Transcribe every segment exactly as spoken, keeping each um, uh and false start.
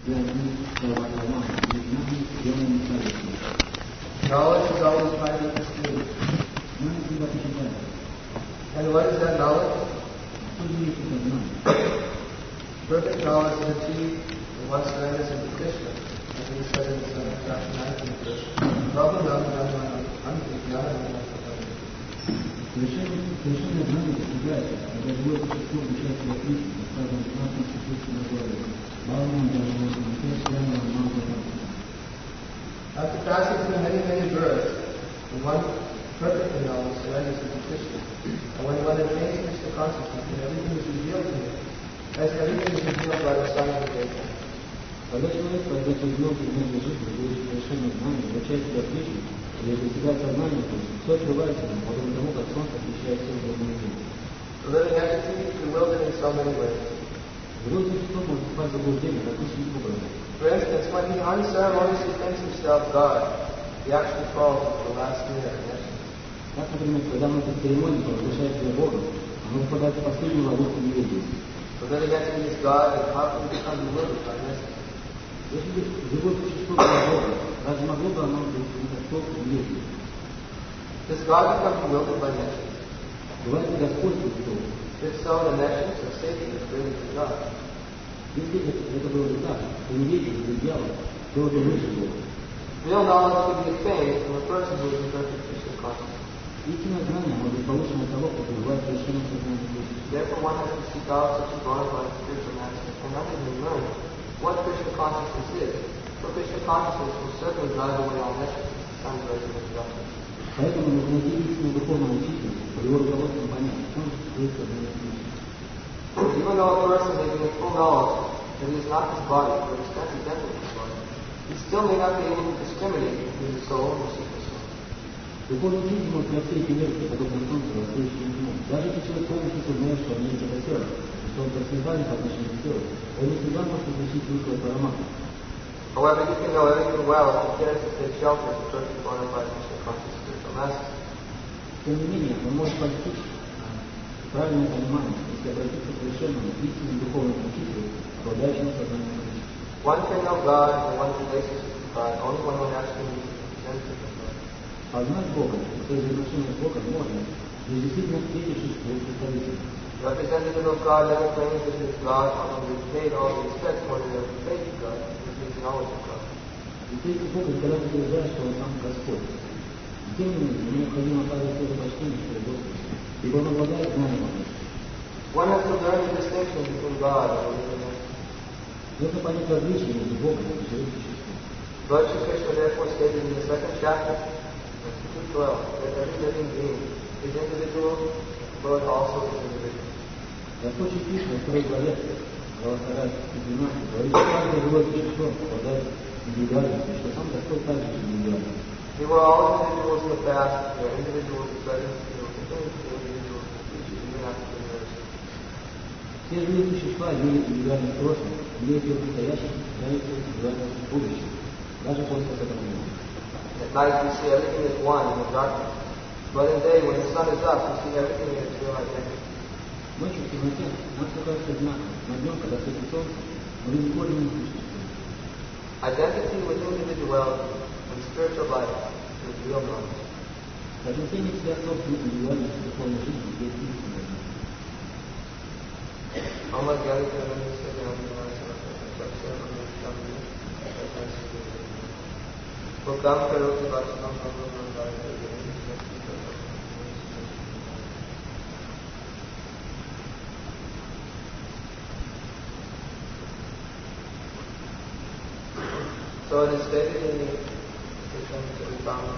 Knowledge is always finding the truth. And what is that knowledge? Perfect knowledge is achieved when one surrenders into Krishna, as he said in the chapter nineteen verse. Совершенно знание достигается, когда живое существо обучает себя Кришне, скажем, в нашем существенном главе. Бхагаван Бхагаван Бхагаван Бхагаван. After passing through many, many births, when one perfectly knows surrenders into Krishna, and when one attains Krishna consciousness, and everything is revealed to him, as everything is revealed by the sign of the Veda. Когда человек, пройдя через многие многие жизни, будет совершенно знание, обучает себя Кришне, или достигает сознания, все открывается ему, подобно тому, как солнце освещает все другие миры. The living entity is bewildered in so many ways. Живое существо может впасть в заблуждение различным образом. For instance, when he unceremoniously thinks himself God, he actually falls into the last layer of neshama. Так, например, когда мы по церемонии провозглашаем себя Богом, оно впадает в последнюю ловушку неведения. The living entity is God, and how can we become bewildered by neshama? Если бы живое существо было Богом, разве могло бы оно быть недоступно неведению? Does God become bewildered by neshama? Бывает ли Господь Бог? If so, the nescience of Satan is really to God. Если это было не так, то неведение или дьявол, то это выше Бога. Real knowledge can be attained from a person who is in perfect Krishna consciousness. Истинное знание может быть получено от того, кто пребывает в совершенном сознании Кришны. Therefore, one has to seek out such a bona fide spiritual master and not even learn what Krishna consciousness is. For Krishna consciousness will certainly drive away all nescience, sounds very good. Поэтому нужно найти истинного духовного учителя, под его руководством понять, в чем состоит сознание Кришны. Even though a person may be in full knowledge that he is not his body, but extends identity with his body, he still may not be able to discriminate between the soul and the super soul. Духовный учитель может на все эти версии, подобно солнцу, расстоящему дню. Даже если человек полностью сознает, что он есть это тело, и что он трансцендентален по отношению к телу, он не всегда может различить выход аромата. However, you can know everything well if you care to take shelter in perfect bona fide Krishna consciousness. Тем не менее, он может постичь правильное понимание, если обратиться к совершенному истинному духовному учителю, обладающему сознанием Кришны. One can know God and one's relationship with God only when one actually meets the representative of God. Познать Бога и свои взаимоотношения с Богом можно, лишь действительно встретившись с его представителем. The representative of God never claims that he is God, although he is paid all the respect for the faith of God, which means knowledge of God. Представитель Бога никогда не утверждает, что он сам Господь. Тем не менее, ему необходимо оказывать свое почтение перед Господом, ибо он обладает знанием о Нем. One has to learn the distinction between God and the living entity. Нужно понять различие между Богом и живым существом. Lord Shri Krishna therefore stated in the second chapter, two twelve, that every living being is individual, Lord also is individual. Господь Кришна во второй главе, глава вторая, двенадцать, говорит, что каждое живое существо обладает индивидуальностью, что сам Господь также индивидуальный. We were all individuals in the past, we are individuals in the present, we will continue to be individuals in the future, even after the generation. Все живые существа имеют индивидуальность в прошлом, имеют ее в настоящем, являются индивидуальностью в будущем, даже после сохранения. At night we see everything as one in the darkness, but in day when the sun is up, we see everything in its real identity. Ночью в темноте нам все кажется знаком, но днем, когда светит солнце, мы видим корень существует. Identity with individuality and spiritual life is real knowledge. Соотнесение себя собственной индивидуальности духовной жизни есть истинное знание. Unlike the other things that we have Program करो कि वासना So it is stated in the Krishna Charitama.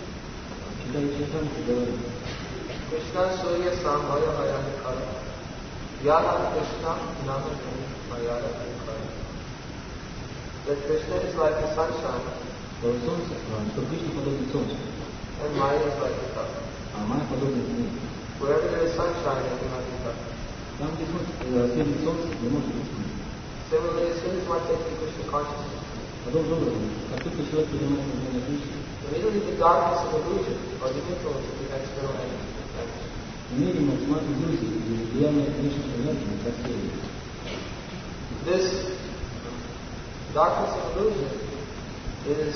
Krishna Surya Samhaya Hayadikara. Yada Krishna Nama Mayada Krishna. That Krishna is like the sunshine. Что солнце, что Кришна подобен солнцу, and Maya is like the sun. А Майя подобна Земле. Wherever there is sunshine, there cannot be darkness. Там, где светит солнце, не может быть тьмы. Similarly, as soon as one takes the Krishna consciousness, подобным образом, как только человек принимает сознание Кришны, immediately the darkness of illusion or the influence of the external energy vanishes. немедленно тьма иллюзий и влияние внешних энергий рассеивается. This darkness and illusion is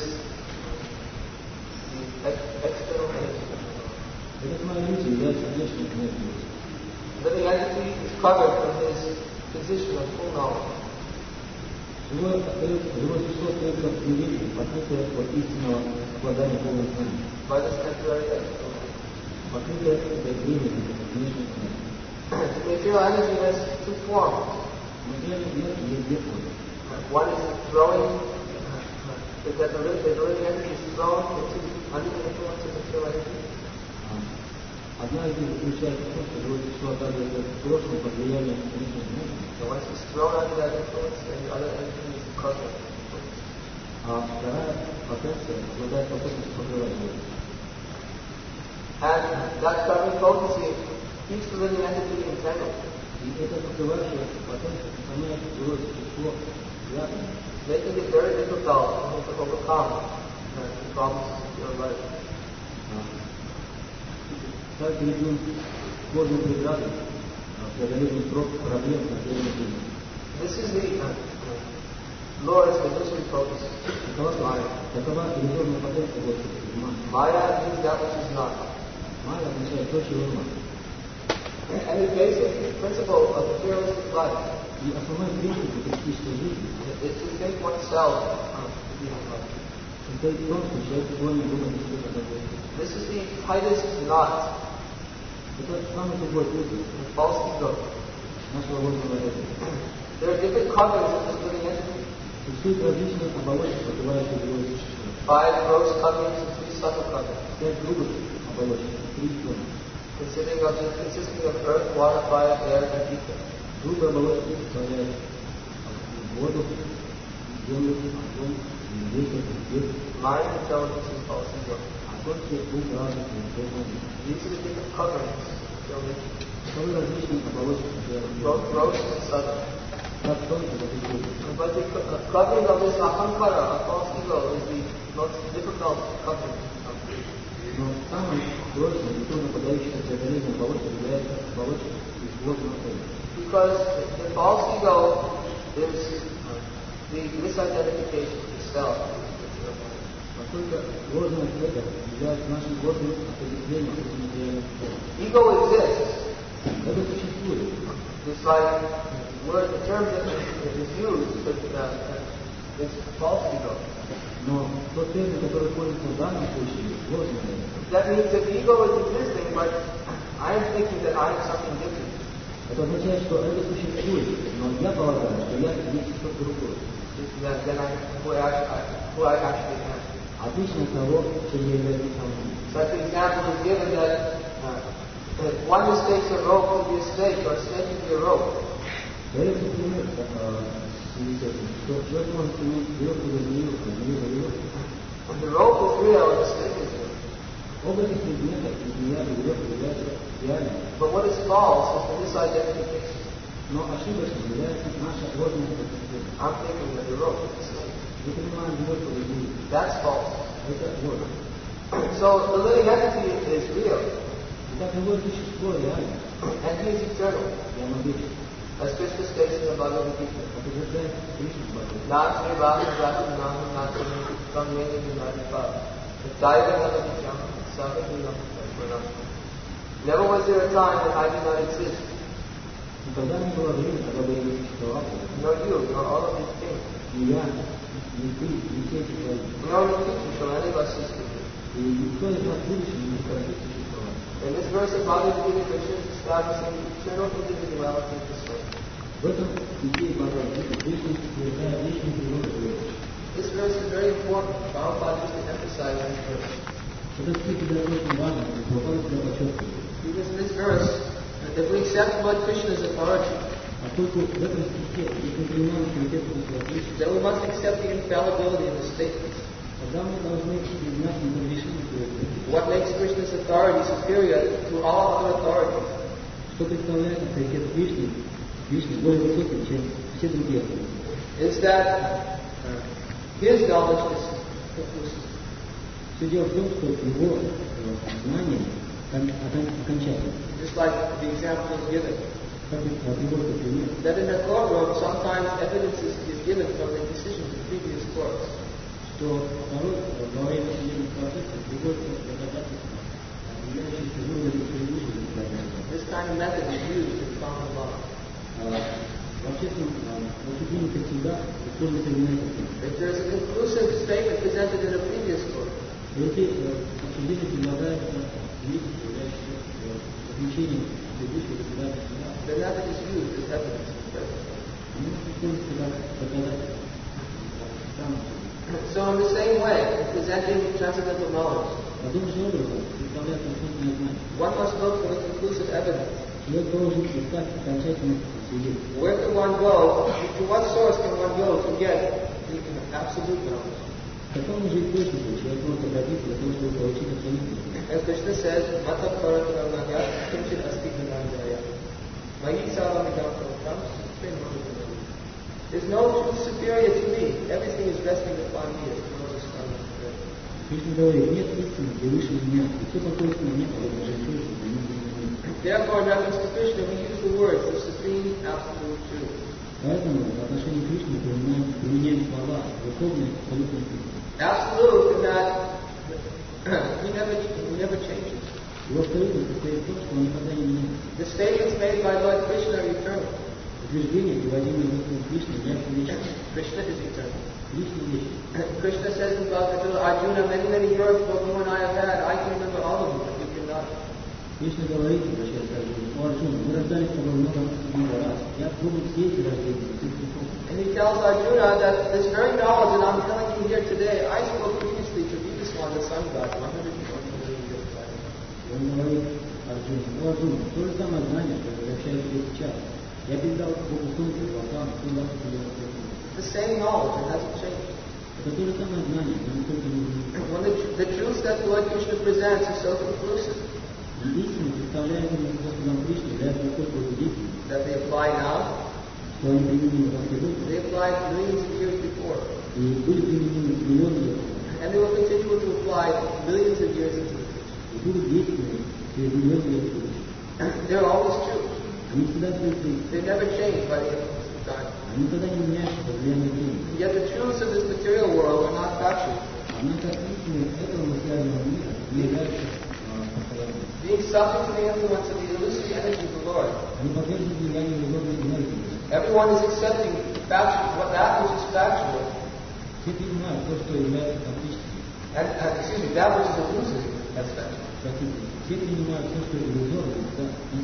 the ex- external energy. Это сама иллюзия является внешней энергией. Living entity is covered from his position of full knowledge. Живое существо остается в неведении, покрытое от истинного обладания полным знанием. By this temporary external energy. Покрытое этой временной, внешней энергией. The material energy has two forms. Материальная энергия есть две формы. One is throwing, uh, that the living entity is thrown into under the influence of material energy. Одна из них заключается в том, что живое существо оказывается в прошлом под влиянием внешней энергии. So once it's thrown under that influence, then the other energy is covered. А вторая потенция обладает способностью покрывать его. And that covering potency keeps the living entity entangled. И эта покрывающая потенция сохраняет живое существо связанным, making it very difficult for him to overcome uh, the problems of your life. ставит перед ним сложные преграды, преодоление проблем на жизни жизни. This is the uh, Lord's illusory focus. Такова иллюзорная потенция Господа. Maya means that which is not. Майя означает то, чего нет. And the basic principle of materialistic life И основной принцип капиталистической жизни is to think oneself uh, to be alive. состоит в том, что человек склонен думать о себе как о Боге. This is the tightest knot Это самый тугой узел in false ego. нашего ложного эго. There are different coverings of this living entity. Существуют различные оболочки, покрывающие живое существо. Five gross coverings and three subtle coverings. Пять грубых оболочек, три тонких. Consisting of, consisting of earth, water, fire, air, and ether. Грубые оболочки составляют воду, землю, огонь, ветер, ветер. Mind, intelligence, and false ego. А тонкие ум, разум и духовность. These are the different coverings. Таковы различные оболочки, которые Both gross and subtle. как тонкие, так и грубые. But the uh, covering of this ahankara, a false ego, is the most difficult covering. Но самым сложным и трудно поддающимся преодолению оболочек является оболочка из ложного эго. Because the false ego is the misidentification of the self. Поскольку ложное эго является нашим ложным определением материального тела. Ego exists. Это существует. It's like word, the term that is used, but uh, it's false ego. Но тот термин, который пользуется в данном случае, ложное эго. That means that the ego is existing, but I am thinking that I am something different. Это означает, что это существует, но я полагаю, что я есть что-то другое. Than, than I, who, I, who I actually am. Отлично от того, что я являюсь самым. So the example is given that, uh, that one mistakes a rope to be a snake, or a snake to be a rope. Дается пример, что человек может иметь веревку за змею, а змею за веревку. The rope is real, and the snake is real. Оба этих предмета, и змея, и веревка являются реальными. But what is false is the misidentification. Но ошибочным является наша ложная представление. I'm thinking that the rope is a snake. Мы понимаем веревку за змею. That's false. Это ложь. So the living entity is real, Итак, любое существо реально, and he is eternal. и оно вечно. As Krishna states in the Bhagavad Gita. Как утверждает Кришна в Бхагавад. Nātme vāhu rāhu nāhu nātme tam yena vinādipā. Daiva navadicam sāvadhinam sarvaram. Never was there a time that I did not exist. Никогда не было времени, когда бы я не существовал. Nor you, nor all of these things. Ни я, ни ты, ни все эти твои. Nor in the future shall any of us cease to be. И никто из нас в будущем не прекратит существовать. In this verse of Bhagavad Gita, Krishna is establishing eternal individuality of the soul. В этом идее Бхагавад-гиты Кришна утверждает личную природу человека. This verse is very important. Prabhupada used to emphasize this verse. Этот стих является очень важным, и Прабхупада всегда подчеркивает. Because in this verse, if we accept Lord Krishna's authority, Поскольку в этом стихе, если принимаем авторитет Господа Кришны, then we must accept the infallibility of the statements. тогда мы должны признать непогрешимость его авторитета. What makes Krishna's authority superior to all other authorities Что представляет авторитет Кришны, Кришны более высоким, чем все другие авторитеты. is that uh, his knowledge is conclusive. Все дело в том, что его знание окончательно. Just like the example is given, Как приводится пример. that in a courtroom sometimes evidence is, is given from the decisions of three что народ во время судебных процессов приводит к доказательствам, являющихся выводом предыдущих доказательств. This kind of method is used in common law. Вообще, вообще принято всегда использовать именно это. If there is a conclusive statement presented in a previous court, Если обсуждение предлагается свидетельство, являющееся заключением предыдущего доказательства, the method is used as evidence in the present. оно используется как доказательство. So in the same way, in presenting transcendental knowledge, Подобным же образом, представляя конкретное знание, one must look for the conclusive evidence. человек должен искать окончательное свидетельство. Where can one go, to what source can one go to get the absolute knowledge? К какому же источнику человек может обратиться для того, чтобы получить абсолютное? As Krishna says, Mata Paratanamaya Kimchit Asti Gnanjaya. Magi Salamidam Pratam Sutrinamaya. There's no truth superior to me. Everything is resting upon me, as Moses found. Кришна говорит, нет истины, где выше меня, и все покоится на мне, подобно жемчужине, что не будет. Therefore, in reference to Krishna, we use the words the supreme absolute truth. Поэтому в отношении Кришны применяем, применяем слова «верховный абсолютный truth». Absolute in that he never, he never changes. Его абсолютность состоит в том, что он никогда не меняется. The statements made by Lord Krishna are eternal. Утверждение, приводимое Господом Кришной, является вечным. Krishna is eternal. Кришна вечный. Krishna says in Bhagavad Gita, Arjuna, many, many births both you and I have had. I can remember all of them, but you cannot. Кришна говорит, обращаясь к Арджуне, о Арджуна, мы рождались с тобой много, много раз. Я помню все эти рождения, но ты их не помнишь. And he tells Arjuna that this very knowledge that I'm telling you here today, I spoke previously to Vivaswan, the sun god, one hundred twenty million years ago. И он говорит Арджуне, о Арджуна, то же самое знание, что я сообщаю тебе сейчас. Я передал Богу Солнцу и Богам сто двадцать миллионов лет. The same knowledge, it hasn't changed. Это то же самое знание, но не только не изменилось. When the, the truth that Lord Krishna presents is so conclusive И истина, представляемая Господом Кришной, является настолько убедительной, that they apply now, что они применимы во сегодня, they applied millions of years before. и были применимы миллионы лет назад, And they will continue to apply millions of years into the future. и будут действенны через миллионы лет в будущем. They're always true. Они всегда пришли, They never change by the influence of time. они никогда не меняются под влиянием времени. Yet the truths of this material world are not factual. Однако истины этого материального мира не являются а, постоянными. Being subject to the influence of the illusory energy of the Lord, Они подвержены влиянию любовной энергии. everyone is accepting factual, what that which is factual, Все принимают то, что является фактическим. and, uh, excuse me, that which is illusory as factual. Простите, все принимают то, что иллюзорно, да,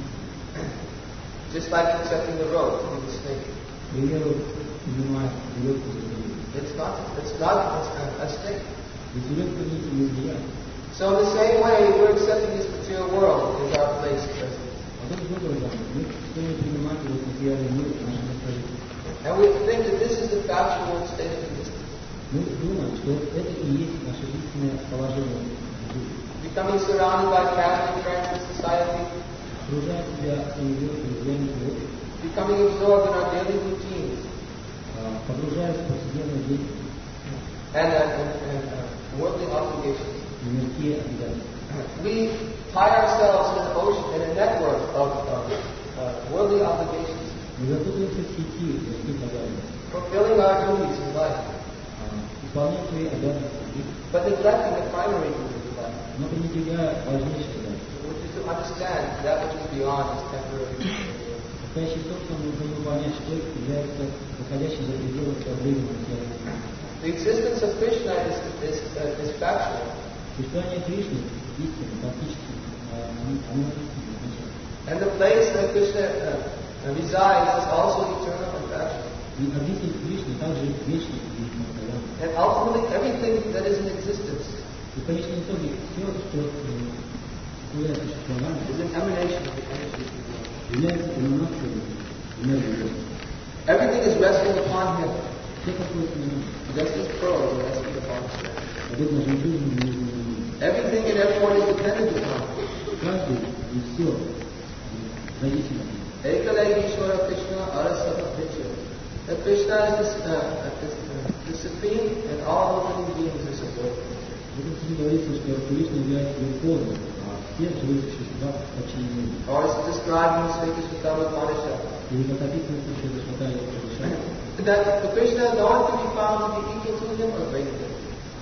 Just like accepting the rope to be the snake. к примеру, принимают веревку за змею. It's not, it's not it's a, a snake. Ведь веревка не змея. So in the same way, we're accepting this material world as our place present. Потом образом мы стоим принимать этот материальный мир в нашем настроении. And we think that this is the factual state of existence. Мы думаем, что это и есть наше истинное положение в жизни. Becoming surrounded by family, friends, and society, Окружая себя своими верными влияниями, becoming absorbed in our daily routines, погружаясь в повседневную деятельность, and, uh, and, and uh, worldly obligations. и мирские обязательства. We tie ourselves in an ocean, in a network of uh, uh, worldly obligations, Мы запутываемся в сети мирских обязанностей, fulfilling our duties in life, исполняем свои обязанности в жизни, but neglecting the primary duties of life, но пренебрегая важнейшие задачи, which is to understand that which is beyond is temporary. состоящие в том, что мы должны понять, что является выходящим за пределы проблемы материального мира. The existence of Krishna is, is, uh, is factual. Существование Кришны истинно, фактически, оно истинно изначально. And the place that Krishna uh, resides is also eternal and factual. И обитель Кришны также вечный и постоянный. And ultimately, everything that is in existence И в конечном итоге все, что является существованием, is an emanation of the energy of the Lord. является эманацией энергии Бога. Everything is resting upon Him, Все покоится на нем, just as pearls are resting upon the stone. подобно жемчужине в нижнем мире. Everything and everyone is dependent upon Him. Каждый и все зависит от него. Ekale Ishvara Krishna Arasava Krishna. That Krishna is, the, uh, is uh, the supreme, and all living beings are subordinate. В этом стихе говорится, что Кришна является верховным, а все живые существа подчинены. Or is described in Sri Krishna Upanishad. Или как описано в Шри Шватае Упанишаде, That the Krishna, no one can be found to be equal to Him or greater than Him.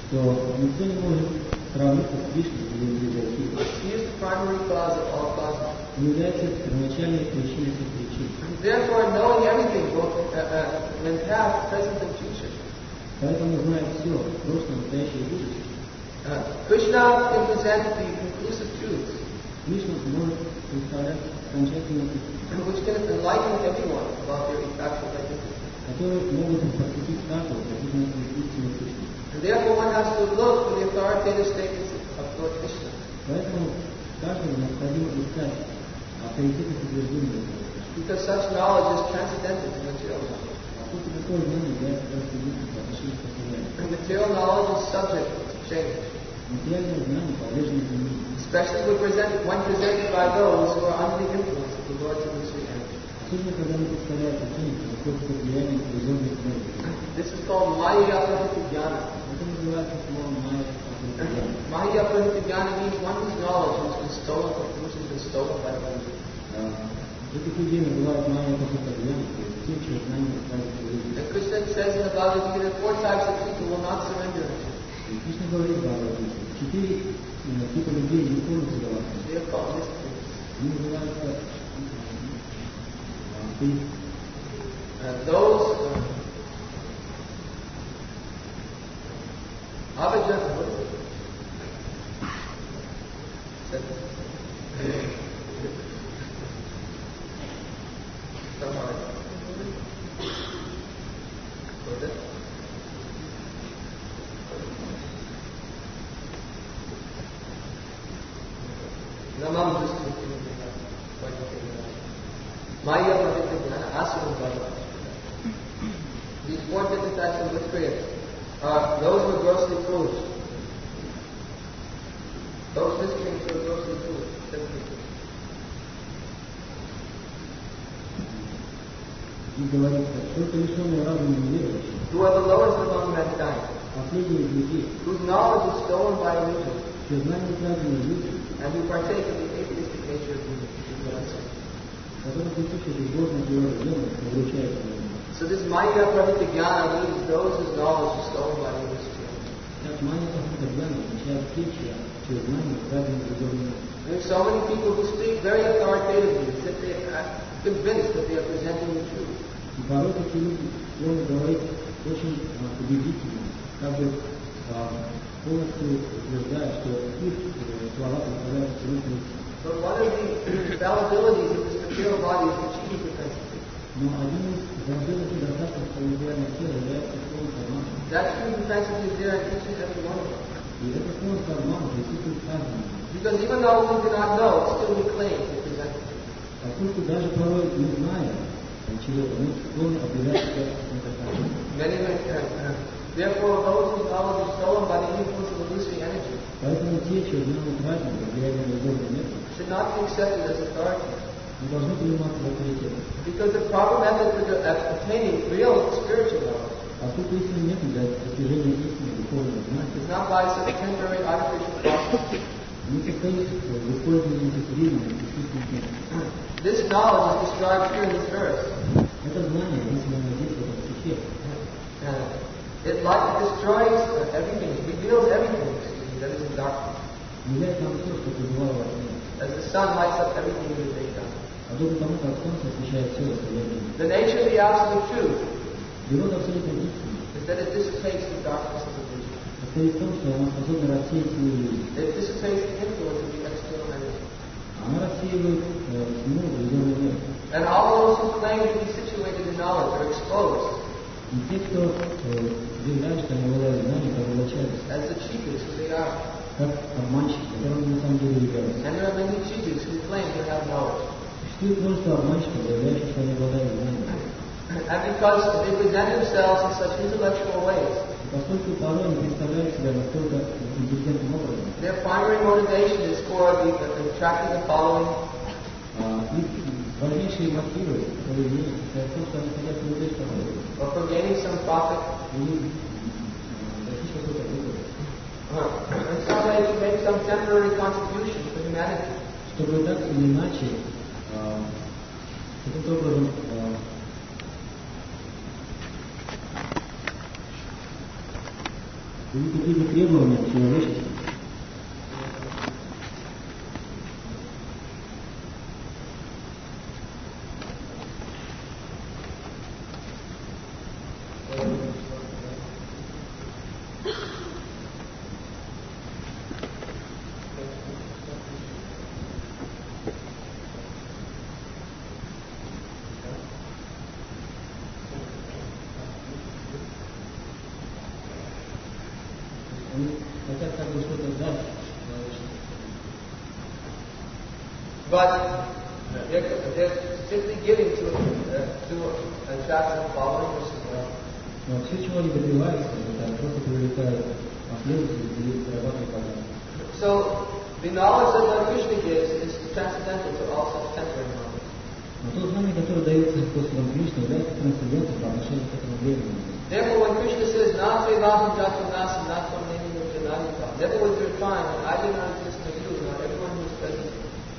что никто не может сравниться с Кришной или Бхагавадгитой. He is the primary cause of all causes. Он является первоначальной причиной всех причин. Therefore, knowing everything, both uh, uh, in past, present, and future. Поэтому знает все, прошлое, настоящее и будущее. Uh, Krishna can present the conclusive truths, Кришна может представлять окончательную истину, which can enlighten everyone about their actual identity. которые могут просветить каждого относительно истинной сущности. And therefore, one has to look for the authoritative statements of Lord Krishna. Поэтому каждому необходимо искать авторитетных утверждений. Because such knowledge is transcendental to material knowledge. Поскольку такое знание является трансцендентным по отношению к состоянию. And material knowledge is subject to change. Материальное знание подвержено изменению. Especially when presented, when presented by those who are under the influence of the Lord's illusory energy. Особенно, когда мы представляем учение, что находится под влиянием иллюзорной энергии. This is called Maya Apahita Jnana. Это называется словом майя апахита. Maya Apahita Jnana means one whose knowledge has been stolen, which has been stolen by the illusion. Этих людей называют майя апахита Jnana, то есть те, чье знание ставится в иллюзию. And Krishna says in the Bhagavad Gita that four types of people will not surrender unto him. И Кришна говорит в Бхагавад-гите, четыре типа людей не полностью сдаваться. They are called mystics. Они называются And those uh, Abhijata, what is it? Said it. Somehow. What is it? Namam Vishnu Maya Apahita Jnana Asura Bhava. These four different types of miscreants are those who are grossly foolish. Those miscreants who are grossly foolish. и говорится, только лишенные разума неверующие, Who are the lowest among mankind, последние из людей, whose knowledge is stolen by illusion, чье знание украдено люди, and who partake in the atheistic nature of human beings. которые присущи безбожной природе демонов, обручаются на него. So this Maya Apahita Jnana means those whose knowledge is stolen by illusion. Так, майя апахита Jnana означает те, чье чье знание украдено безбожной. There are so many people who speak very authoritatively, as if they are convinced that they are presenting the truth. И порой такие люди склонны говорить очень а, убедительно, как бы а, полностью утверждая, что их э, слова представляют абсолютно истину. But one of the fallibilities of this material body is the cheating propensity. Но один из возможных недостатков материального тела является склонность к обману. That cheating propensity is there in each and every one of us. И эта склонность к обману присутствует в каждом. Because even though we do not know, still we claim to present the truth. Поскольку даже порой не зная чего-то, мы склонны объявлять себя некоторым. Many, uh, therefore, those whose knowledge is stolen by the influence of illusory energy Поэтому те, чье знание украдено, влияние безбожной энергии, should not be accepted as authority. не должны приниматься в авторитет. Because the proper method for obtaining real spiritual knowledge Поскольку истинный метод для достижения истины духовного знания is not by some temporary artificial process. не состоит в использовании эффективных искусственных методов. This knowledge is described here in this verse. Это знание описано здесь, в этом стихе. Uh, it like destroys uh, everything, it reveals everything excuse me, that is in darkness. Является нам все, что пребывало во тьме. As the sun lights up everything in the daytime. Подобно тому, как солнце освещает все расстояние. The nature of the absolute truth Природа абсолютной истины is that it dissipates the darkness of the vision. состоит в том, что она способна рассеять тьму иллюзий. It dissipates the influence of the external energy. Она рассеивает э, тьму иллюзорной энергии. And all those who claim to be situated in knowledge are exposed И те, кто э, заявляют, что они обладают знанием, разоблачаются, as the cheaters who they are. как обманщики, которым на самом деле являются. And there are many cheaters who claim to have knowledge. Существует множество обманщиков, заявляющих, что они обладают знанием. And because they present themselves in such intellectual ways, И поскольку порой они представляют себя настолько интеллигентным образом, their primary motivation is for the, the attracting the following, а, их важнейшие мотивы поведения состоят в том, что они хотят привлечь кого-то or for gaining some profit, или достичь какой-то выгоды, uh, in some way to make some temporary contribution to humanity. чтобы так или иначе а, каким-то образом а, Или какие-то требования к человечеству. But they're, they're simply giving to, uh, to attract some followers as well. Но все, чего они добиваются, это просто привлекают последователей и зарабатывают подарок. So the knowledge that Lord Krishna gives is transcendental to all such temporary knowledge. Но то знание, которое дается способом Кришны, является трансцендентом по отношению к этому времени. Therefore, when Krishna says, "Nate laham jato nasam natam nemi jananita," never was there a time when I did not exist for you, not everyone who is present.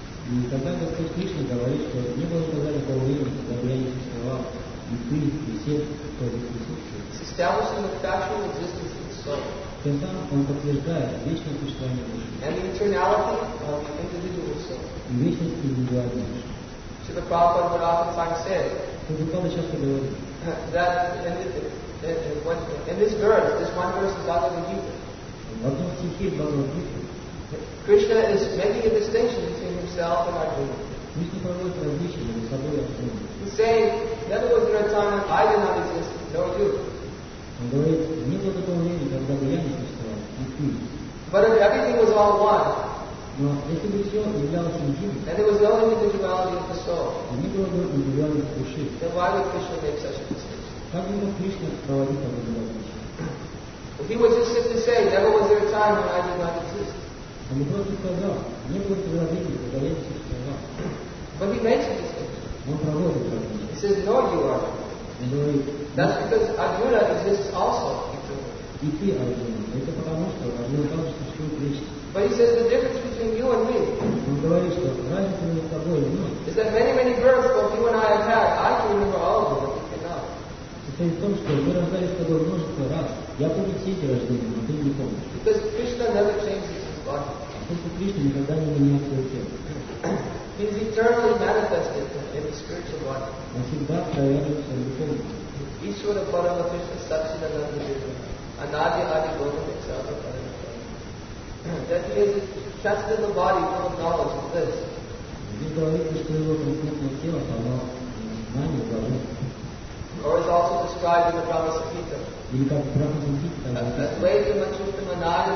И когда Господь Кришна говорит, что не было никогда такого времени, когда бы я не существовал, и ты, и все, кто здесь присутствует. It's establishing the factual existence of the soul. Тем самым он подтверждает вечное существование души. And the eternality of the individual soul. И вечность индивидуальной души. Srila Prabhupada would oftentimes say Прабхупада часто говорит, that in, in, in, in this verse, this one verse is out of the Gita. в одном стихе Бхагавад-гиты Krishna is making a distinction between himself and Arjuna. Кришна проводит различия между собой и Арджуной. He's saying, never was there a time when I did not exist, nor you. Он говорит, не было такого времени, когда бы я не существовал, и ты. But if everything was all one, Но если бы все являлось единым, and there was no individuality of the soul, и не было бы индивидуальности души, then why would Krishna make such a distinction? как бы мог Кришна проводить подобное различие? If he would just simply say, never was there a time when I did not exist. Он не просто сказал, не было такого времени, когда я не существовал. But he makes a distinction. Он проводит различие. He says, no, you are. Он говорит, That's because Arjuna exists also eternally. и ты, Арджуна. Это потому, что Арджуна также существует вечно. But he says the difference between you and me Он говорит, что разница между тобой и мной is that many, many births both you and I have had, I can remember all of them, but you cannot. состоит в том, что мы рождались с тобой множество раз. Я помню все эти рождения, но ты не помнишь. Because Krishna never changes his body. Потому что Кришна никогда не меняет свое тело. He is eternally manifested in the spiritual body. Он всегда проявляет в своем духовном. Ishvara Parama Krishna Sachidananda Deva Anadi Adi Gokam Exalta Parama. That he is a transcendental body full of knowledge of this. Здесь говорится, что его трансцендентное тело полно знаний, блаженства. Or is also described in the Brahma Samhita. Или как в Брахма-самхите там написано. Advaita Machutam Anadi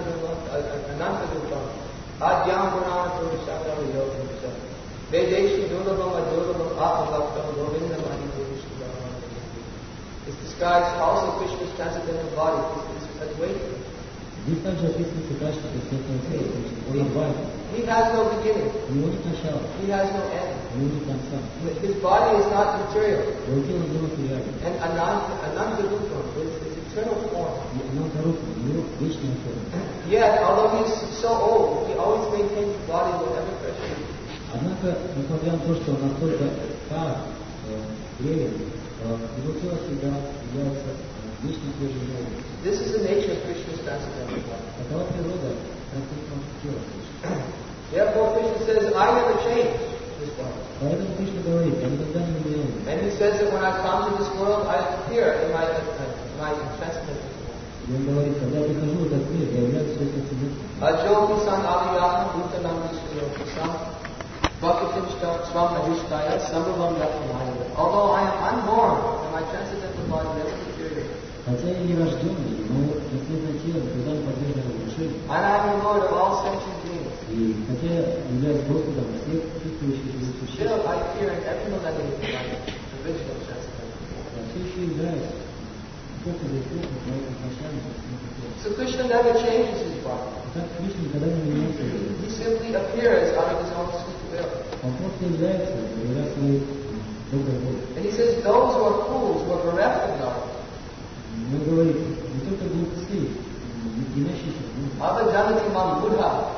Anantadupam Adyam Purana Purushatam Yogam Visham Vedeshi Durabam Adurabam Atmabhaktam Govindam Adipurushatam. It describes also Krishna's transcendental body, is Advaita. Здесь также описывается качество трансцендентного тела, то есть он обвален. He has no beginning. У него нет начала, He has no end. у него нет конца. His body is not material. Его тело не материально. And Ananta, Ananta Rupa is his eternal form. И она коробка, у него вечная форма. Yet, although he's so old, he always maintains his body with ever fresh youth. Однако, несмотря на то, что он настолько стар, древен, его тело всегда является вечно свежим новым. This is the nature of Krishna's transcendental body. Такова природа трансцендентного тела. Therefore, Krishna says, I never change this body. Поэтому Кришна говорит, я никогда не меняю. And he says that when I come to this world, I appear in my, uh, my transcendental form. И он говорит, когда я прихожу в этот мир, я являюсь своей трансцендентной. Ajogi san aviyaham bhutanam vishwayokasam bhaktitim swam adhishtaya sambhavam yakamaya. Although I am unborn, and my transcendental body never deteriorates. Хотя я не рожденный, но трансцендентное тело никогда не подвержено разрушению. And I am the Lord of all sentient beings. И хотя я являюсь Господом всех чувствующих живых существ, Still, I appear in every millennium of my original transcendental form. я все еще являюсь эпохой за эпохой моих изначальных трансцендентных тел. So Krishna never changes his body. Так Кришна никогда не меняет свое тело. He simply appears out of his own sweet will. Он просто является, говоря своей доброй волей. And he says, those who are fools who are bereft of knowledge. Он говорит, не только глупцы, не нащищи, Avajanati mam buddha.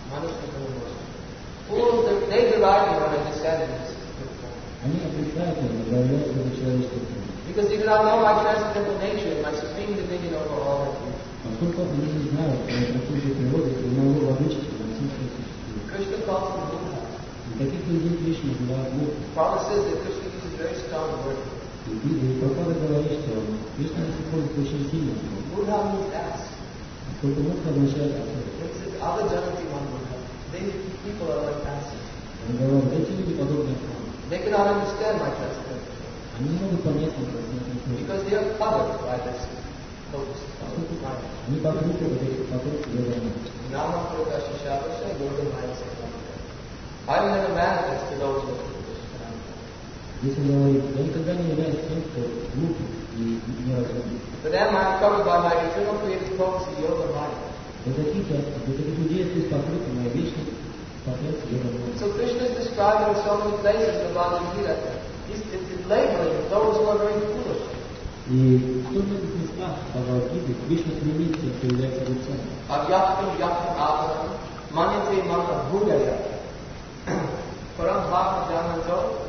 Fools, they derive me when I descend in this form. они отрицательно проявляют это человеческое тело. Because they do not know my transcendental nature, my supreme dominion over all that is. Насколько люди знают о практике природы, то могу логически насильственно существует. Krishna calls them Buddha. И таких людей Кришна называют Бог. Prabhupada says that Krishna uses very strong words. И Прабхупада говорит, что Кришна использует очень сильно слово. Buddha means ass. Поскольку Мудха означает осел. It says, Ava Janati Man Buddha. These people are like asses. Он говорит, эти люди подобны осам. They cannot understand my transcendental. Они не могут понять мой трансцендентный смысл. Because they are covered by this coats. Они покрыты вот этих покрытых йогами. Nama Prakash Shabasha, Yoga Mindset. I will never manifest to those who are Здесь он говорит, я никогда не являюсь тем, кто глупый и неразумный. For them, I am covered by my eternal creative potency, Yoga Maya. Для таких, для таких людей здесь покрыты мои вечные потенции йога Мая. So Krishna is described in so many places in the Bhagavad Gita. He's it's labeling those who are very foolish. И в том местах Бхагавад-гиты Кришна клеймит тех, кто является глупцами. Avyaktam yaktam atanam manyate manta bhudaya param bhakta jananto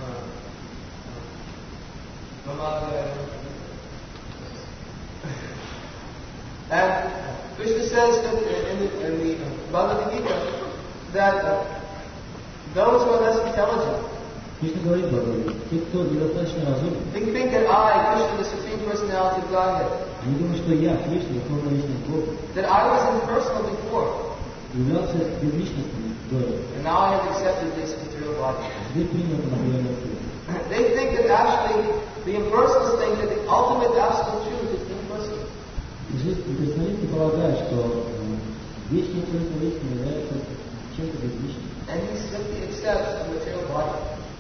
and Krishna says that in the, in the Bhagavad Gita that uh, those who are less intelligent Кришна говорит в Бхагавад-гите, те, кто недостаточно разумен, they think that I, Krishna, the Supreme Personality of Godhead, они думают, что я, Кришна, Верховный Личность Бога, that I was impersonal before, являлся безличностным до этого. and now I have accepted this material body. Теперь принял это материальное тело. They think that actually the impersonalists think that the ultimate absolute truth is impersonal. Имперсоналисты полагают, что вечный абсолютный истина является чем-то безличным. And he simply accepts the material body.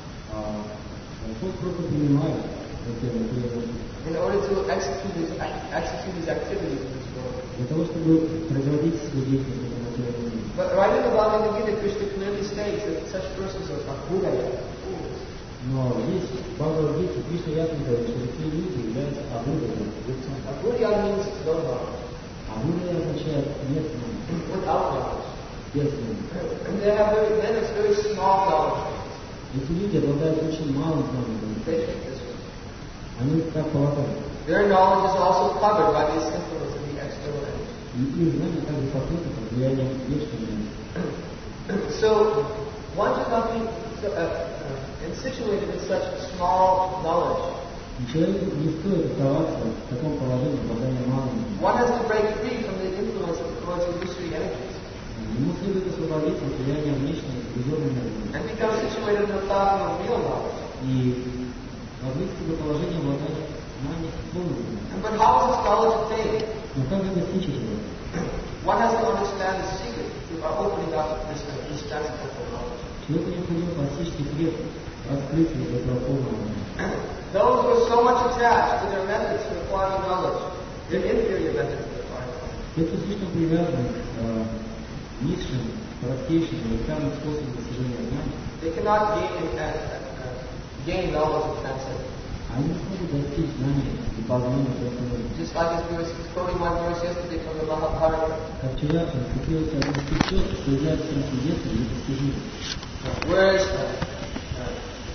Он просто принимает это материальное тело. In order to execute his, execute his activities in this world. Для того, чтобы производить свою деятельность в этом материальном мире. But right in the Bhagavad Gita, Krishna clearly states that such persons are Buddha, fools. Но здесь, в Бхагавад-гите, Кришна ясно говорит, что такие люди являются абудами, глупцами. Buddha means no knowledge. Абудия означает нет знаний, Without knowledge. без знаний. And they have very, then it's very small knowledge. Эти люди обладают очень малым знанием. They think this way. Они так полагают. Their knowledge is also covered by the influence of the external energy. И их знания также покрыты под влиянием внешней энергии. So, one should not be uh, uh, situated in such small knowledge. И человеку не стоит оставаться в таком положении обладания малым. One has to break free from the influence of towards illusory energies. Ему следует освободиться от влияния внешней иллюзорной энергии. And become situated in the platform of real knowledge. И вложиться в положение обладания знанием полностью. But how is this knowledge attained? Но как же достичь этого? One has to understand the secret of opening up this, uh, this transcendental knowledge. Человеку необходимо постичь секрет раскрытия этого полного знания. Those who are so much attached to their methods for acquiring knowledge, their inferior methods for acquiring knowledge. Те, кто слишком привязаны к низшим, простейшим, элементарным способам достижения знания, they cannot gain, uh, uh, gain knowledge of transcendence. они не смогут достичь знания и познания трансцендентности. Just like as we were quoting one verse yesterday from the Mahabharata. Как вчера цитировался один стих, что является трансцендентным и достижимым. Whereas uh, uh,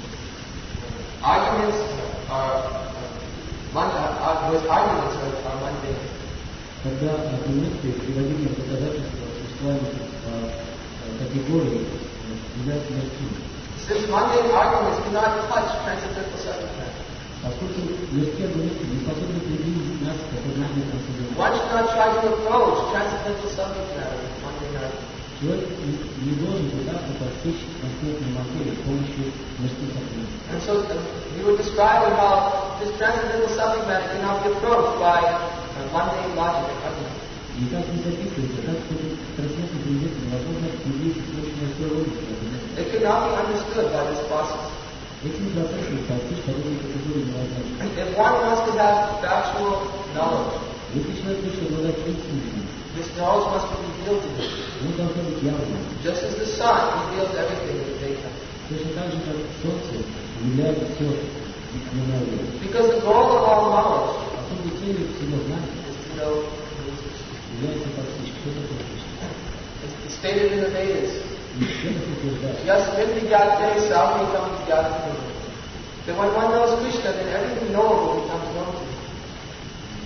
arguments are, uh, one, uh, uh, whereas arguments are, are mundane. Когда аргументы, приводимые доказательства существования категории, являются мягкими. Since mundane arguments do not touch transcendental subject matter. Поскольку легкие аргументы не способны приблизить нас к осознанию трансцендентности. One should not try to approach transcendental subject matter with mundane arguments. Человек не должен пытаться постичь конкретную материю с помощью мягких аргументов. And so uh, we were describing how this transcendental subject matter cannot be approached by uh, mundane logic and argument. И как здесь описывается, как эти трансцендентные предметы невозможно приблизить с помощью мягкой логики аргументов. It cannot be understood by this process. Этим процессом постичь подобные категории невозможно. If one wants to have factual knowledge, Если человек хочет обладать истиной, this knowledge must be revealed to him. ему должно быть явно. Just as the sun reveals everything in the daytime. Точно так же, как солнце является все дневное время. Because the goal of all knowledge Поскольку целью всего знания is to know who is Krishna. является постичь, кто такой Кришна. It's stated in the Vedas. И Ведах утверждает, Yes, Vidyate Savnikam Vyatmam. That when one knows Krishna, then everything knowable becomes known to him.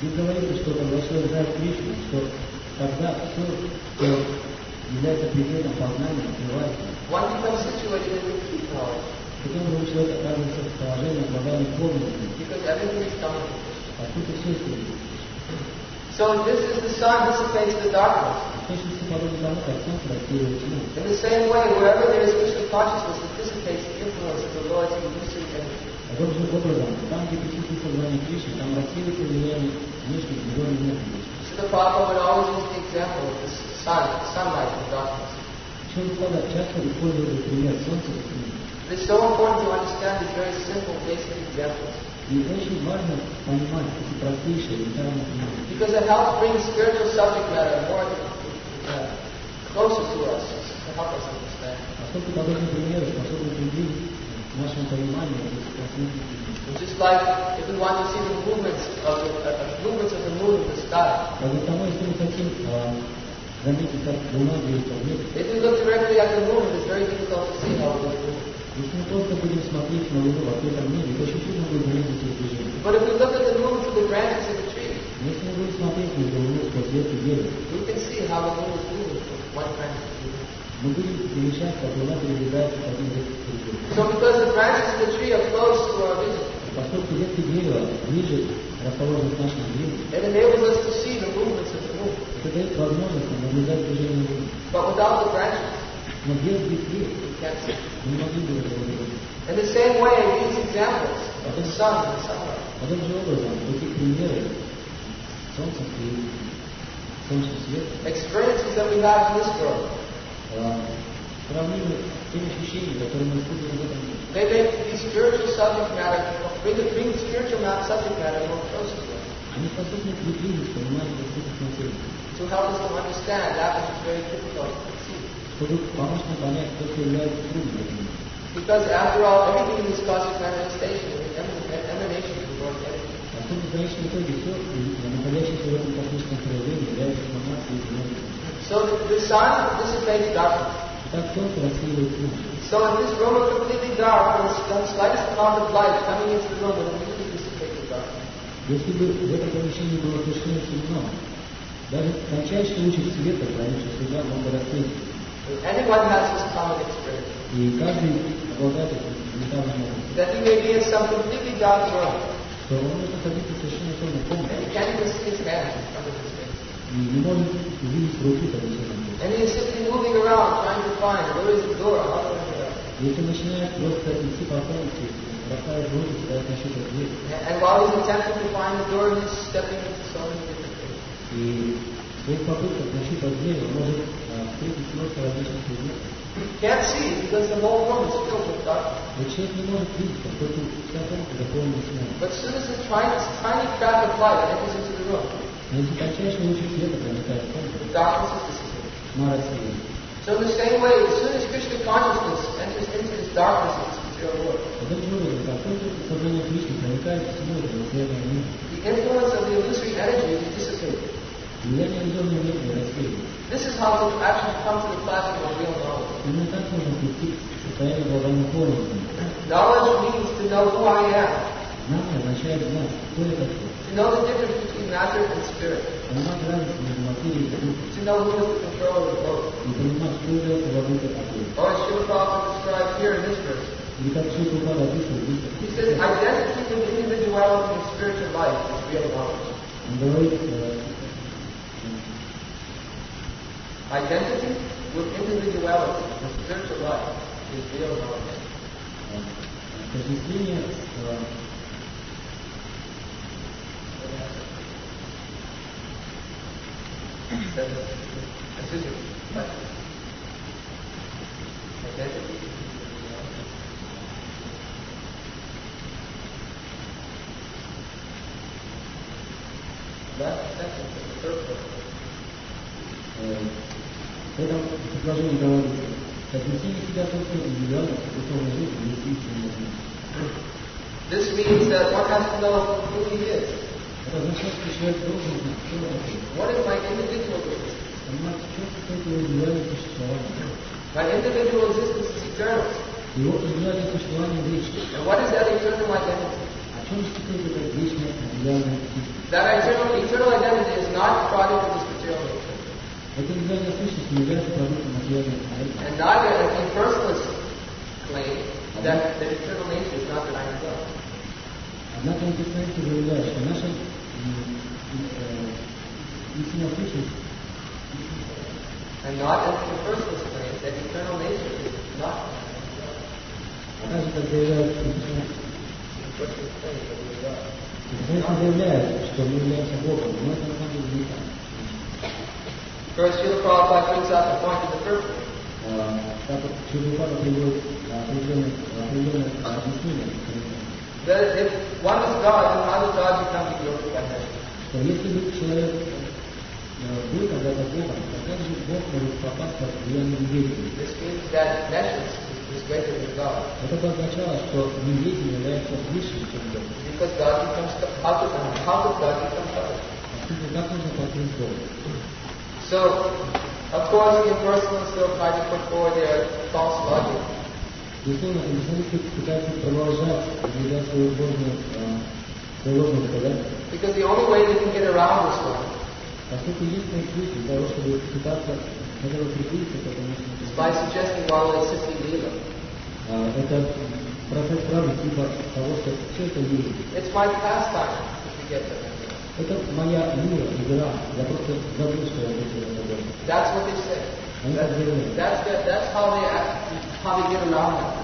Вы говорите, что когда человек знает Кришну, что тогда все, что является предметом познания, открывается. One becomes situated in complete knowledge. Таким образом человек оказывается в положении обладания полностью. Because everything is done. Поскольку все есть. So this is the sun dissipates the darkness. Точно подобно тому, как солнце рассеивает тьму. In the same way, wherever there is Krishna consciousness, it dissipates the influence of the Lord's illusory energy. Подобным образом, там, где присутствует сознание Кришны, там рассеивается влияние внешних миллионов энергий. So the Prabhupada would always use the example of the sun, sunlight and darkness. Причем часто используют пример солнца и тьмы. It is so important to understand these very simple, basic examples. И очень важно понимать эти простейшие элементарные примеры. Because it helps bring spiritual subject matter more uh, closer to us, to help us understand. Поскольку подобные примеры способны приблизить к нашему пониманию этих простейших примеров. Just like if we want to see the movements of the, uh, movements of the moon in the sky. Подобно тому, если мы хотим заметить, как Луна движется вверх. If we look directly at the moon, it's very difficult to see how it moves. Если мы просто будем смотреть на Луну в открытом небе, то очень трудно будет заметить их движение. But if we look at the moon through the branches of the tree, если мы будем смотреть на Луну сквозь ветки дерева, we can see how the moon is moving from one branch to the other. мы будем замечать, как Луна передвигается от одной ветки к другой. So because the branches of the tree are close to our vision, поскольку ветки дерева ближе расположены к нашему зрению, it enables us to see the movements of the moon. это дает возможность наблюдать движение Луны. But without the branches, но без ветвей we can't see. мы не могли бы этого увидеть. In the same way, these examples of the sun and the sunlight, подобным же образом, эти примеры солнца и солнечный свет, experiences that we have in this world, сравнимы с теми ощущениями, которые мы испытываем в этом мире. they make the spiritual subject matter, bring the, bring the spiritual subject matter more closer to us, они способны приблизить понимание доступных материй, to help us to understand that which is very difficult to see. чтобы помочь нам понять, то, что является трудным в этом мире. Because after all, everything in this cosmic manifestation is an emanation of the Lord's energy. Поскольку в конечном итоге все, находящееся в этом космическом проявлении, является информацией и энергией. So the, the sun dissipates darkness. Так солнце рассеивает тьму. So if this room is completely dark, then the slightest amount of light coming into the room will immediately dissipate the darkness. Если бы в этом помещении было совершенно темно, даже тончайший луч света, проникший сюда, мог бы рассеять. Anyone has this common experience. И каждый обладает этим элементарным опытом. That he may be in some completely dark room. Что он может находиться в совершенно темной And комнате. he can't even see his hands under his face. И не может увидеть руки под этим. And he is simply moving around trying to find where is the door, how do I get out? Если начинает просто идти по комнате, бросает руки, пытается нащупать дверь. And while he's attempting to find the door, he's stepping into so many different things. И в своих попытках нащупать дверь он может встретить много различных предметов. He can't see because the whole room is filled with darkness. Но человек не может видеть, поскольку вся комната заполнена тьмой. But as soon as the tiny, tiny crack of light enters into the room, Но если тончайший луч света проникает в комнату, the darkness is dissipated. тьма рассеивается. So in the same way, as soon as Krishna consciousness enters into this darkness of this material world, Таким же образом, как только сознание Кришны проникает в тьму этого материального мира, the influence of the illusory energy is dissipated. влияние иллюзорной энергии рассеивается. This is how to actually come to the platform of real knowledge. Именно так можно прийти к состоянию обладания полностью. Knowledge means to know who I am, Знание означает знать, кто я такой. to know the difference between matter and spirit, Понимать разницу между материей и духом. to know who is the controller of both. И понимать, что является владыкой такой. Or as Srila Prabhupada described here in this verse, Или как Шри Прабхупада описывает здесь, he says, identity with individuality in spiritual life is real knowledge. он говорит, э, Identity with individuality in spiritual life is real knowledge. отождествление с Excuse me. Identity. Last sentence of the third book. В этом предложении говорится, отнесение себя собственной индивидуальности к духовной жизни не действительно нужно. This means that one has to know who he is. Это означает, что человек должен знать, кто он такой. What is my individual existence? Понимать, в чем состоит его индивидуальное существование. My individual existence is eternal. Его индивидуальное существование вечно. And what is that eternal identity? А чем же теперь эта вечная индивидуальная сущность? That eternal, eternal identity is not a product of this material nature. Эта индивидуальная сущность не является продуктом материальной природы. And neither as the impersonalists claim that the eternal nature is not the I am God. Однако антисемиты заявляют, что наша истинная сущность And not as the impersonalists claim that eternal nature is not the I am God. а также как заявляют Impersonalists claim that we are God. антисемиты заявляют, что мы являемся Богом, но это на самом деле не так. First, Srila Prabhupada brings out the point of the first one. Так вот, Шрила приводит определенное объяснение, That if one is God, then how does God become the yogi by heaven? что если бы человек был когда-то Богом, то как же Бог может попасть под влияние неведения? This means that Nescience is greater than God. Это бы означало, что неведение является выше, чем Бог. Because God becomes how could, how could God become God? Поскольку как можно покинуть Бога? So, of course, the impersonalists still try to put forward their false logic. Безусловно, антисемиты пытаются продолжать выдвигать свою ложную, свою ложную доказательство. Because the only way they can get around this one Поскольку единственный путь для того, чтобы пытаться хотя бы приблизиться к этому is by suggesting one way simply Leela. это процесс правды типа того, что все это есть. It's my pastime to forget that. Это моя мира, игра. Я просто забыл, что я был сегодня Богом. That's what they say. That, that's, the, that's how they act, how they get around it.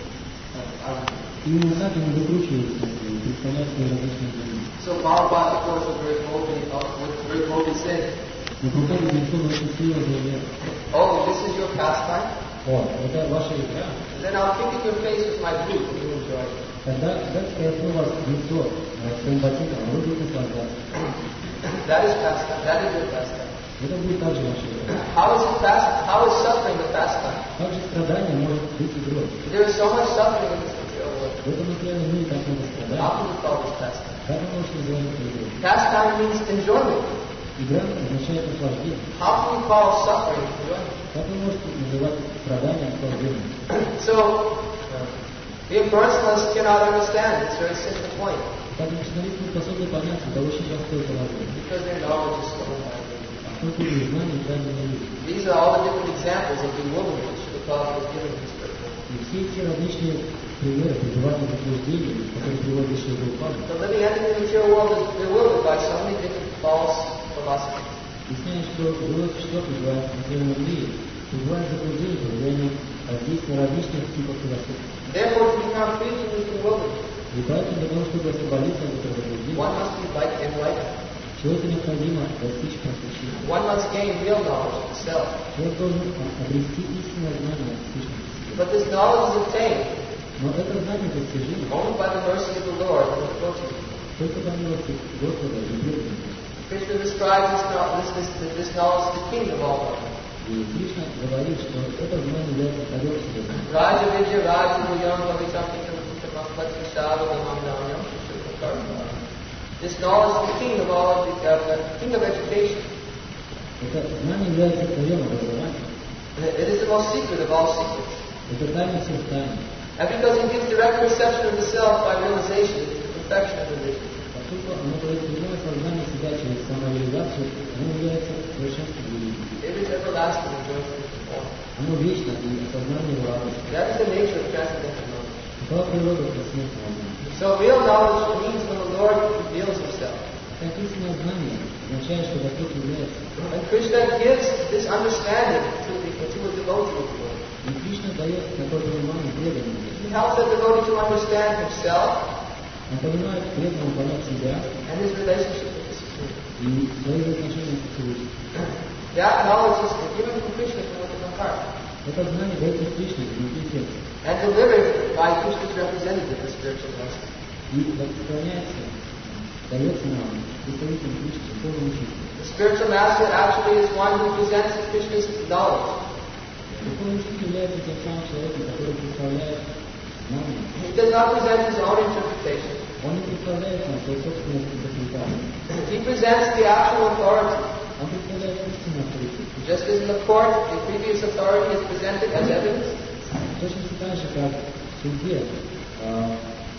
Именно так они выкручиваются и представляют свои различные жизни. So Prabhupada, of course, was very boldly, uh, was very boldly said, Но Прабхупада, безусловно, очень сильно заявляет: oh, this is your pastime? о, это ваша игра. Then I'll kick in your face with my boot and you enjoy it. Тогда дайте я отну вас в лицо своим ботинком, а вы будете наслаждаться. That is pastime. That is your pastime. Это будет также ваша игра. How is it past? How is suffering a pastime? Как же страдание может быть игрой? There is so much suffering in this material world. В этом материальном мире так много страданий. How can you call this pastime? Как вы можете называть это игрой? Pastime means enjoyment. Игра означает наслаждение. How can you call suffering enjoyment? Как вы можете называть страдание наслаждением? So, the impersonalists cannot understand. It's a very simple point. Так националисты не способны понять, это очень простое положение. Because their knowledge is so wide. Поскольку их знания крайне малы. These are all the different examples of bewilderment that Srila Prabhupada was given in this scripture. И все эти различные примеры пребывания заблуждений, которые приводят Шри Прабхупада, The living entity in the material world is bewildered by so many different false philosophies. объясняет, что живое существо пребывает в материальном мире, пребывает в заблуждении под влиянием воздействия различных типов философии. Therefore, to become free from this bewilderment, И поэтому для того, чтобы освободиться от этого заблуждения, one must be like enlightened. человеку необходимо достичь просвещения. One must gain real knowledge of the self. Человек должен обрести истинное знание о сущности себя. But this knowledge is obtained Но это знание достижимо only by the mercy of the Lord and His devotees. только по милости Господа и преданности. Krishna describes this, know- this, this, this knowledge as the king of all knowledge. И Кришна говорит, что это знание является царем себя. Raja Vidya Raja Bhuyam Bhavitam Pitam Pitam Shava Vimamdanyam This knowledge is the king of all of the, uh, the king of education. Это знание является царем образования. It is the most secret of all secrets. Это тайна всех тайн. And because it gives direct perception of the self by realization, it is the perfection of religion. Поскольку оно дает прямое сознание себя через самореализацию, оно является совершенством религии. It is everlasting and joyful and form. Оно вечно и сознание его радости. That is the nature of transcendental knowledge. Такова природа трансцендентного знания. So real knowledge means when the Lord reveals Himself. Так истинное знание означает, что Господь является. And Krishna gives this understanding to, the, to a devotee of the Lord. И Кришна дает такое понимание преданным. He helps that devotee to understand himself Он понимает преданным понять себя and his relationship with the Supreme. и свои отношения с Всевышним. That knowledge is given from Krishna from within the heart Это знание дается Кришне внутри сердца and delivered by Krishna's representative, the spiritual master. и распространяется, дается нам представителем Кришны, духовным учителем. The spiritual master actually is one who presents Krishna's knowledge. Духовный учитель является тем самым человеком, который представляет знание. He does not present his own interpretation. Он не представляет нам свою собственную интерпретацию. He presents the actual authority. Он представляет истинный авторитет. Just as in the court, the previous authority is presented as evidence, Точно так же, как в суде, э,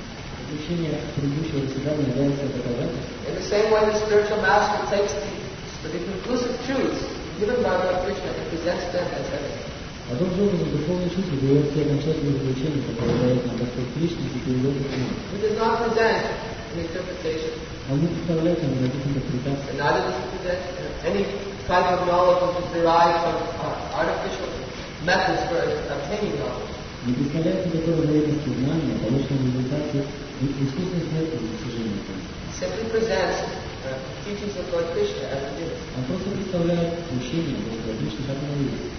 учение предыдущего заседания является доказательством. In the same way, the spiritual master takes the, the conclusive truths given by Lord Krishna and presents them as evidence. Таким же образом, духовный учитель дает те окончательные заключения, которые дает нам Господь Кришна, и переводит к ним. He does not present an interpretation. Он не представляет нам никаких интерпретаций. And neither does he present any type of knowledge which is derived from uh, artificial methods for obtaining knowledge. Не представляет никакой вероятности знания, полученного в результате искусственных методов достижения. He simply presents uh, teachings of Lord Krishna as it is. Он просто представляет учение Господа Кришны, как оно есть.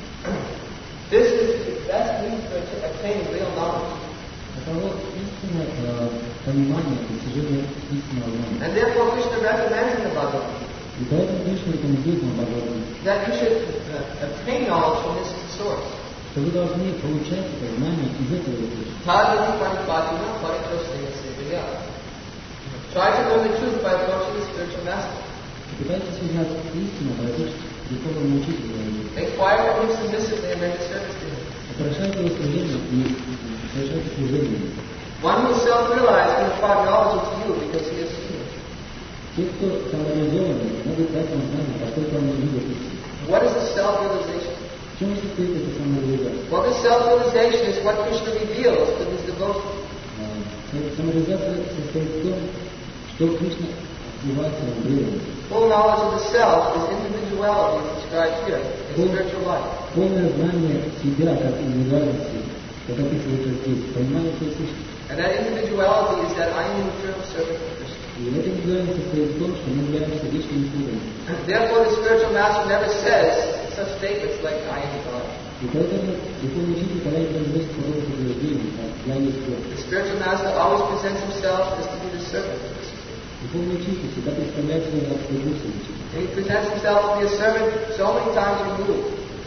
This is the best means for obtaining real knowledge. Таково истинное э, понимание, достижение истинного знания. And therefore Krishna recommends in the Bhagavad Gita И поэтому Кришна рекомендует нам Бхагавад-гиту, that you should uh, obtain knowledge from this source. что вы должны получать это знание из этого источника. Tadvati paripatina parikrishna seviya. Try to learn the truth by approaching the spiritual master. Пытайтесь узнать истину, обратившись к духовному учителю. Inquire from him submissively and render service to him. Совершайте его служение и совершайте служение. One who is self-realized can impart knowledge to you because he is human. Те, кто самореализованы, могут дать вам знания, поскольку они видят истину. What is the self-realization? В чем состоит эта самореализация? Well, this self-realization is what Krishna reveals to his devotees. Самореализация состоит в том, что Кришна открывает своим преданным. Full knowledge of the self is individuality described here in spiritual life. Полное знание себя как индивидуальности, как описывается здесь, понимание своей сущности. And that individuality is that I am an eternal servant of Krishna. И эта индивидуальность состоит в том, что мы являемся вечными слугами. Therefore, the spiritual master never says such statements like I am God. И поэтому духовный учитель когда не произносит подобных утверждений, как «я есть Бог». The spiritual master always presents himself as to be the servant of Krishna. Духовный учитель всегда представляет себя как служитель учителя. And he presents himself to be a servant so many times removed.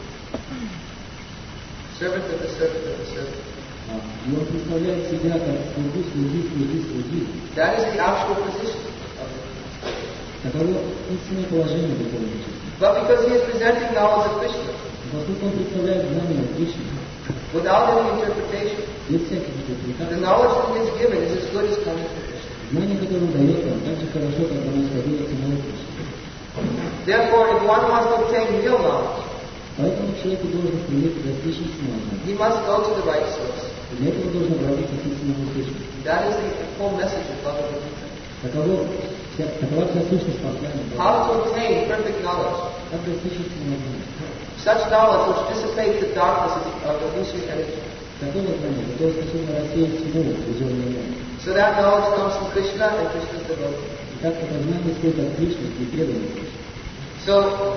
Servant of the servant of the servant. И он представляет себя как слугу, слуги, слуги, слуги. That is the actual position of it. Таково истинное положение духовного учителя. But because he is presenting knowledge of Krishna, Поскольку он представляет знания Кришны, without any interpretation, без всяких the интерпретаций, knowledge that he is given is as good as coming from Krishna. знание, которое он дает вам, так же хорошо, как оно исходило от самого Кришны. Therefore, if one wants to obtain real knowledge, Поэтому человеку должен стремиться достичь истинного знания. he must go to the right source. И для этого должен обратиться к истинному источнику. That is the full message of Bhagavad Gita. Таково вся, такова вся сущность послания. How to obtain perfect knowledge. Как достичь истинного знания? Such knowledge which dissipates the darkness of illusory energy. Такого знания, которое способно рассеять тьму иллюзорной энергии. So that knowledge comes from Krishna and Krishna's devotee. И так это знание исходит от Кришны и преданных Кришны. So,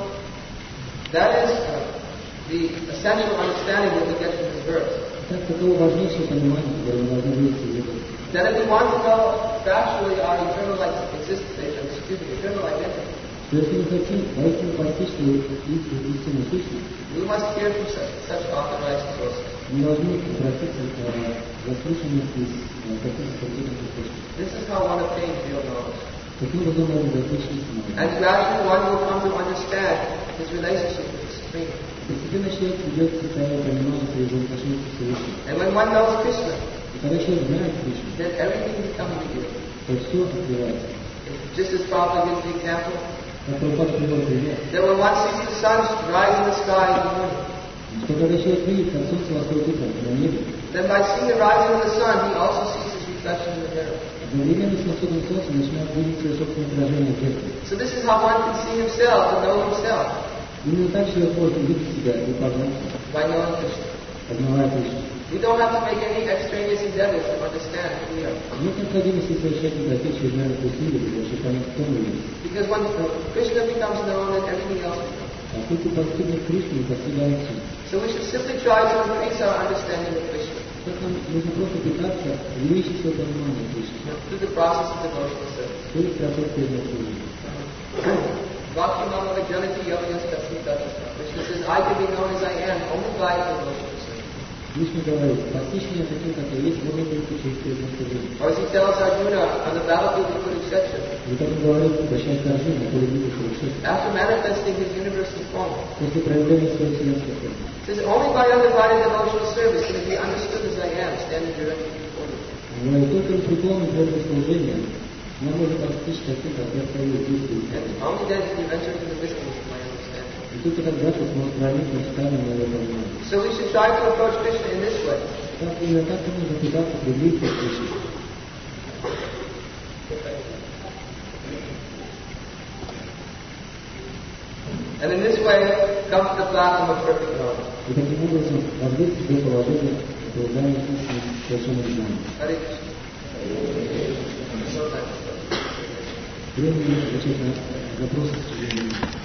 that is uh, the essential understanding that we get from this verse. Так таково важнейшее понимание, которое мы должны вывести из этого. That if we want to know factually our eternal like existence, excuse me, eternal identity, Что если мы хотим воистину постичь свою истинную сущность, we must hear from such, such authorized sources. мы должны обратиться к заслушанности из каких-то конкретных источников. This is how one obtains real knowledge. Таким образом можно достичь истинного. And gradually one will come to understand his relationship with the Supreme. Постепенно человек придет к состоянию понимания своего отношения к Всевышнему. And when one knows Krishna, И когда человек знает Кришну, then everything becomes revealed. то все открывается. Just as Prabhupada gives the example, Как Прабхупада привел пример, that when one sees the sun rise in the sky in the morning, что когда человек видит, как солнце восходит утром на небе, then by seeing the rising of the sun, he also sees his reflection in the mirror. одновременно с восходом солнца начинает видеть свое собственное отражение в зеркале. So this is how one can see himself and know himself, Именно так человек может увидеть себя и познать, by knowing Krishna. познавая Кришну. We don't have to make any extraneous endeavors to understand who we are. Нет необходимости совершать никаких чрезмерных усилий для того, чтобы понять, кто мы есть. Because when Krishna becomes known, then everything else becomes. Поскольку постигнет Кришну и постигает все. So we should simply try to increase our understanding of Krishna Так нам нужно просто пытаться увеличить свое понимание Кришны through the process of devotional service. через процесс преданного служения. Bhakti Mamala Janati Yogyas Kasita. Krishna says, I can be known as I am only by devotional service. Кришна говорит, постичь меня таким, как я есть, можно только через преданное служение. Or as he tells Arjuna on the battlefield of Kurukshetra, И как он говорит, обращаясь к Арджуне, на поле битвы Курукшетра, after manifesting his universal form, после проявления своей вселенской формы. he says, only by undivided devotional service can it be understood as I am, standing directly before you. Он Но и только при полном твердом служении она может достичь таких, как я стою действий. Only then can you enter into the mysteries of my understanding. И только тогда ты сможешь проникнуть в тайну моего понимания. So we should try to approach Krishna in this way. Так именно так и нужно пытаться приблизиться к Кришне. And in this way, come to the platform of perfect knowledge. И таким образом развить себе положение утверждания истины совершенно знания. Hare Krishna. Времени отвечать на вопросы, к сожалению.